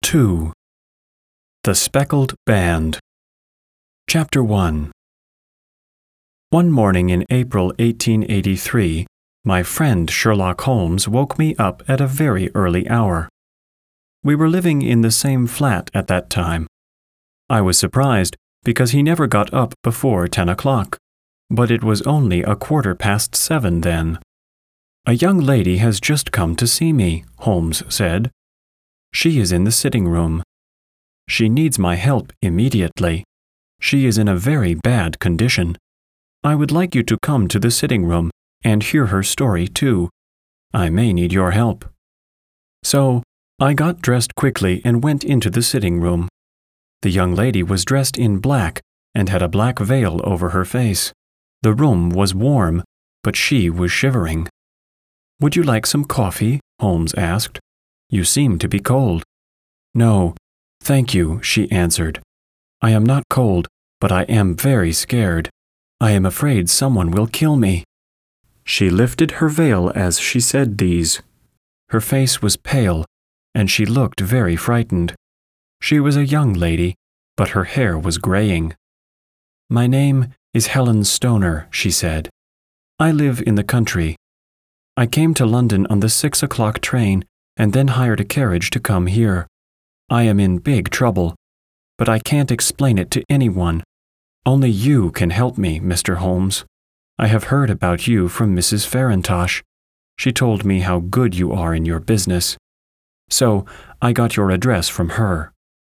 2. The Speckled Band. Chapter 1. One morning in April 1883, my friend Sherlock Holmes woke me up at a very early hour. We were living in the same flat at that time. I was surprised because he never got up before 10 o'clock, but it was only 7:15 then. "A young lady has just come to see me," Holmes said. "She is in the sitting room. She needs my help immediately. She is in a very bad condition. I would like you to come to the sitting room and hear her story too. I may need your help." So I got dressed quickly and went into the sitting room. The young lady was dressed in black and had a black veil over her face. The room was warm, but she was shivering. "Would you like some coffee?" Holmes asked. "You seem to be cold." "No, thank you," she answered. "I am not cold, but I am very scared. I am afraid someone will kill me." She lifted her veil as she said these. Her face was pale, and she looked very frightened. She was a young lady, but her hair was graying. "My name is Helen Stoner," she said. "I live in the country. I came to London on the 6 o'clock train and then hired a carriage to come here. I am in big trouble, but I can't explain it to anyone. Only you can help me, Mr. Holmes. I have heard about you from Mrs. Farintosh. She told me how good you are in your business. So I got your address from her."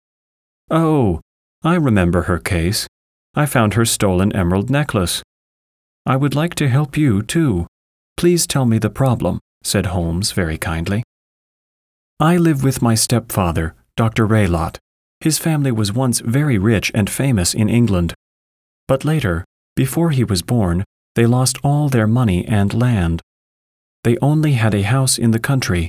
"Oh, I remember her case. I found her stolen emerald necklace. I would like to help you, too. Please tell me the problem," said Holmes very kindly. "I live with my stepfather, Dr. Raylott. His family was once very rich and famous in England. But later, before he was born, they lost all their money and land. They only had a house in the country.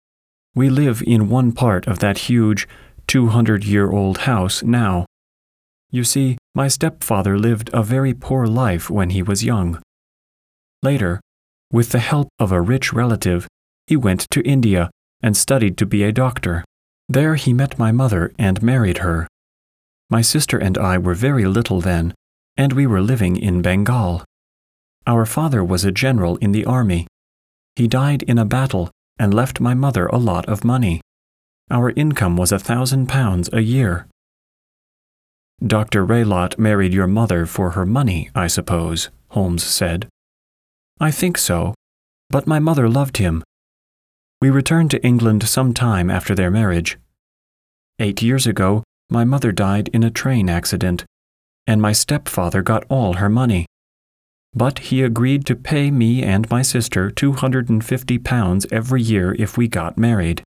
We live in one part of that huge, 200-year-old house now. You see, my stepfather lived a very poor life when he was young. Later, with the help of a rich relative, he went to India and studied to be a doctor. There he met my mother and married her. My sister and I were very little then, and we were living in Bengal. Our father was a general in the army. He died in a battle and left my mother a lot of money. Our income was £1,000 a year." "Dr. Raylott married your mother for her money, I suppose," Holmes said. "I think so, but my mother loved him. We returned to England some time after their marriage. 8 years ago, my mother died in a train accident, and my stepfather got all her money. But he agreed to pay me and my sister £250 every year if we got married."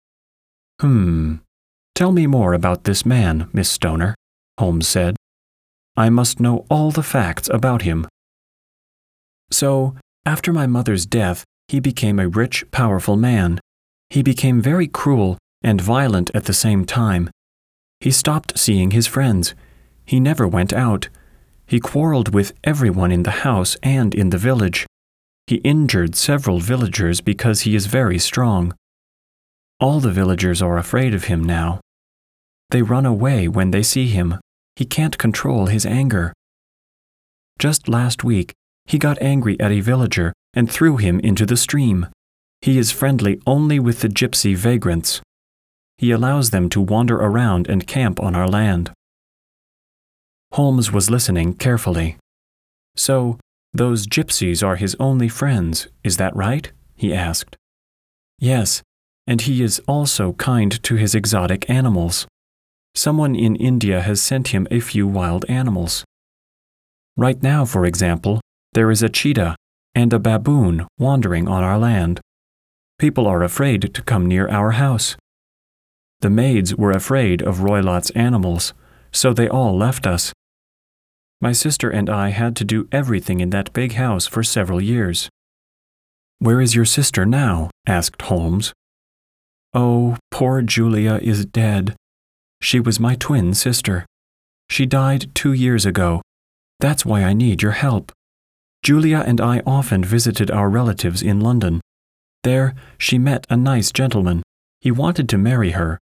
Tell me more about this man, Miss Stoner," Holmes said. "I must know all the facts about him." "So, after my mother's death, he became a rich, powerful man. He became very cruel and violent at the same time. He stopped seeing his friends. He never went out. He quarreled with everyone in the house and in the village. He injured several villagers because he is very strong. All the villagers are afraid of him now. They run away when they see him. He can't control his anger. Just last week, he got angry at a villager and threw him into the stream. He is friendly only with the gypsy vagrants. He allows them to wander around and camp on our land." Holmes was listening carefully. "So, those gypsies are his only friends, is that right?" he asked. "Yes, and he is also kind to his exotic animals. Someone in India has sent him a few wild animals. Right now, for example, there is a cheetah and a baboon wandering on our land. People are afraid to come near our house. The maids were afraid of Roylott's animals, so they all left us. My sister and I had to do everything in that big house for several years." "Where is your sister now?" asked Holmes. "Oh, poor Julia is dead. She was my twin sister. She died 2 years ago. That's why I need your help. Julia and I often visited our relatives in London. There, she met a nice gentleman. He wanted to marry her.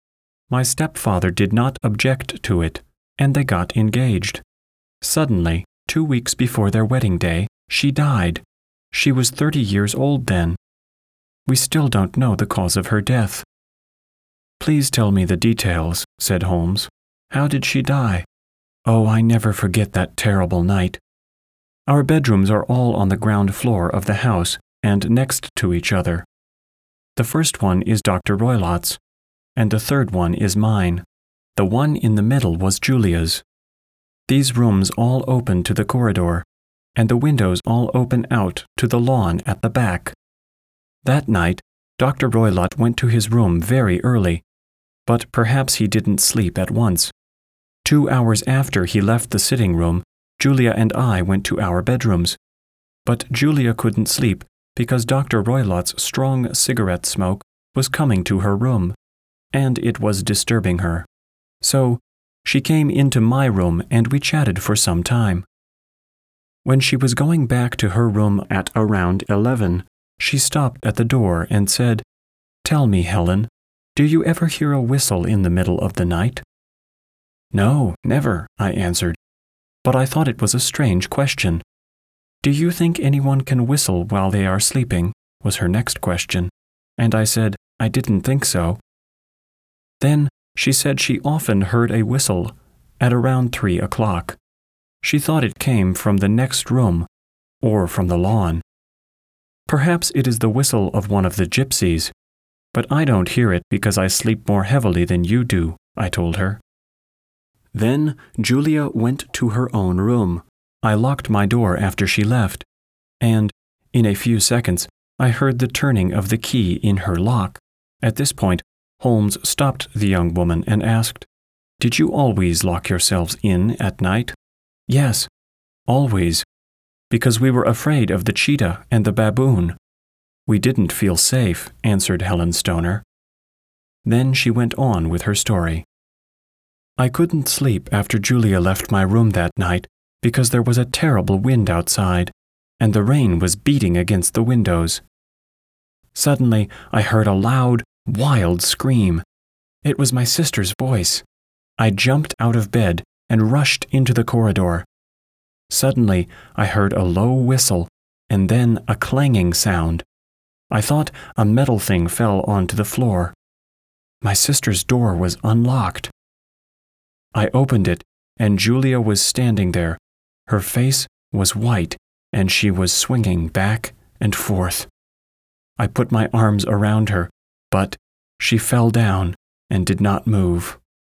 My stepfather did not object to it, and they got engaged. Suddenly, 2 weeks before their wedding day, she died. She was 30 years old then. We still don't know the cause of her death." "Please tell me the details," said Holmes. "How did she die? Oh, I never forget that terrible night. Our bedrooms are all on the ground floor of the house and next to each other. The first one is Dr. Roylott's, and the third one is mine. The one in the middle was Julia's. These rooms all open to the corridor, and the windows all open out to the lawn at the back. That night, Dr. Roylott went to his room very early, but perhaps he didn't sleep at once. 2 hours after he left the sitting room, Julia and I went to our bedrooms. But Julia couldn't sleep because Dr. Roylott's strong cigarette smoke was coming to her room, and it was disturbing her. So she came into my room and we chatted for some time. When she was going back to her room at around 11, she stopped at the door and said, "Tell me, Helen, do you ever hear a whistle in the middle of the night?" "No, never," I answered, but I thought it was a strange question. "Do you think anyone can whistle while they are sleeping?" was her next question, and I said I didn't think so. Then she said she often heard a whistle at around 3 o'clock. She thought it came from the next room or from the lawn. "Perhaps it is the whistle of one of the gypsies, but I don't hear it because I sleep more heavily than you do," I told her. Then Julia went to her own room. I locked my door after she left, and, in a few seconds, I heard the turning of the key in her lock. At this point, Holmes stopped the young woman and asked, "Did you always lock yourselves in at night?" "Yes, always, because we were afraid of the cheetah and the baboon." "We didn't feel safe," answered Helen Stoner. Then she went on with her story. "I couldn't sleep after Julia left my room that night because there was a terrible wind outside, and the rain was beating against the windows. Suddenly, I heard a loud, wild scream. It was my sister's voice. I jumped out of bed and rushed into the corridor. Suddenly, I heard a low whistle and then a clanging sound. I thought a metal thing fell onto the floor. My sister's door was unlocked. I opened it, and Julia was standing there. Her face was white, and she was swinging back and forth. I put my arms around her, but she fell down and did not move.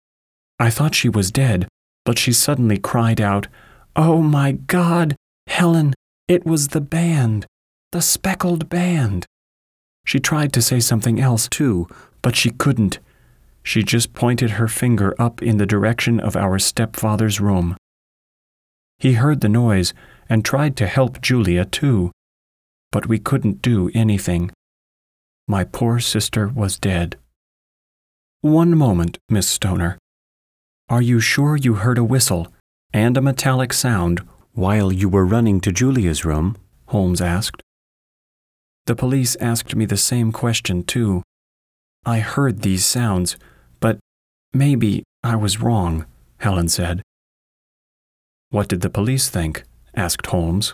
I thought she was dead, but she suddenly cried out, 'Oh my God, Helen, it was the band, the speckled band.' She tried to say something else too, but she couldn't. She just pointed her finger up in the direction of our stepfather's room. He heard the noise and tried to help Julia too, but we couldn't do anything. My poor sister was dead." "One moment, Miss Stoner. Are you sure you heard a whistle and a metallic sound while you were running to Julia's room?" Holmes asked. "The police asked me the same question too. I heard these sounds, but maybe I was wrong," Helen said. "What did the police think?" asked Holmes.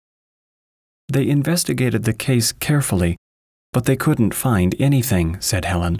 "They investigated the case carefully, but they couldn't find anything," said Helen.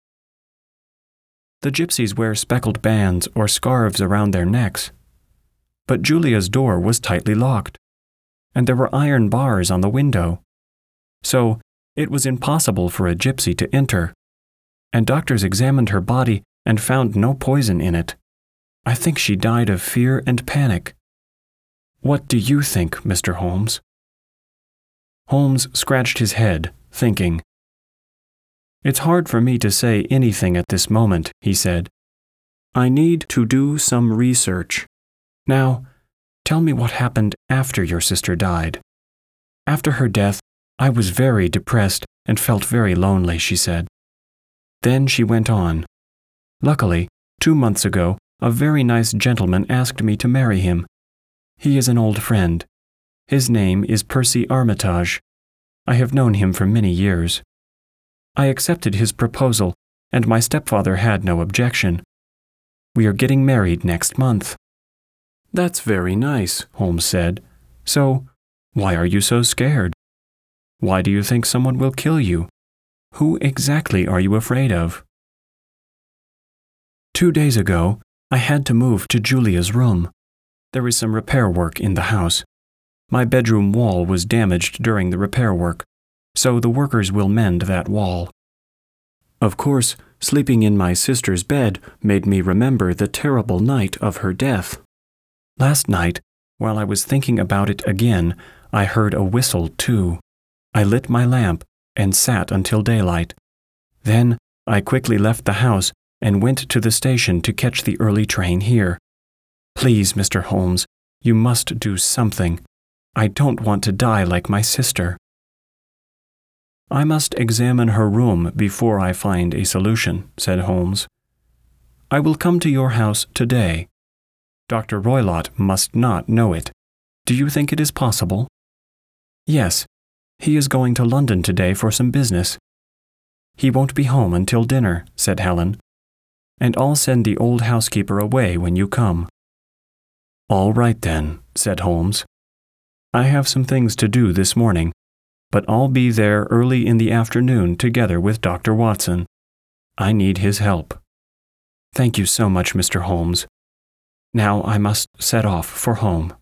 "The gypsies wear speckled bands or scarves around their necks. But Julia's door was tightly locked, and there were iron bars on the window. So it was impossible for a gypsy to enter, and doctors examined her body and found no poison in it. I think she died of fear and panic. What do you think, Mr. Holmes?" Holmes scratched his head, thinking. "It's hard for me to say anything at this moment," he said. "I need to do some research. Now, tell me what happened after your sister died." "After her death, I was very depressed and felt very lonely," she said. Then she went on. "Luckily, 2 months ago, a very nice gentleman asked me to marry him. He is an old friend. His name is Percy Armitage. I have known him for many years. I accepted his proposal and my stepfather had no objection. We are getting married next month." "That's very nice," Holmes said. "So, why are you so scared? Why do you think someone will kill you? Who exactly are you afraid of?" 2 days ago, I had to move to Julia's room. There is some repair work in the house. My bedroom wall was damaged during the repair work, so the workers will mend that wall. Of course, sleeping in my sister's bed made me remember the terrible night of her death. Last night, while I was thinking about it again, I heard a whistle too. I lit my lamp and sat until daylight. Then I quickly left the house and went to the station to catch the early train here. Please, Mr. Holmes, you must do something. I don't want to die like my sister. "I must examine her room before I find a solution," said Holmes. "I will come to your house today. Dr. Roylott must not know it. Do you think it is possible?" "Yes. He is going to London today for some business." "He won't be home until dinner," said Helen. "And I'll send the old housekeeper away when you come." "All right then," said Holmes. "I have some things to do this morning, but I'll be there early in the afternoon together with Dr. Watson. I need his help." "Thank you so much, Mr. Holmes. Now I must set off for home."